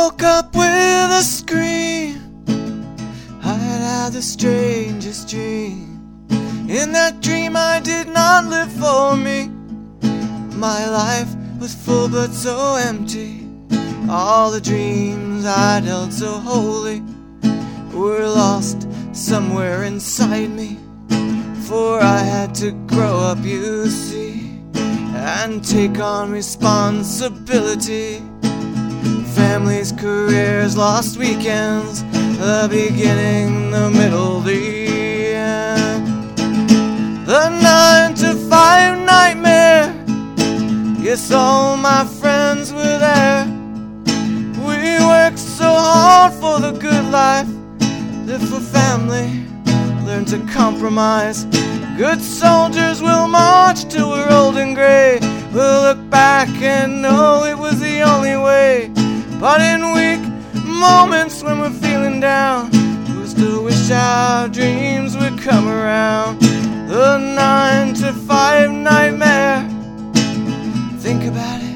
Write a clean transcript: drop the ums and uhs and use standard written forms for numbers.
woke up with a scream. I had the strangest dream. In that dream I did not live for me. My life was full but so empty. All the dreams I'd held so holy were lost somewhere inside me. For I had to grow up, you see, and take on responsibility. Families, careers, lost weekends, the beginning, the middle, the end. The 9 to 5 nightmare. Yes, all my friends were there. We worked so hard for the good life, live for family, learn to compromise. Good soldiers will march till we're old and gray. We'll look back and know it was the only way. But in weak moments when we're feeling down, we still wish our dreams would come around. The 9 to 5 nightmare. Think about it.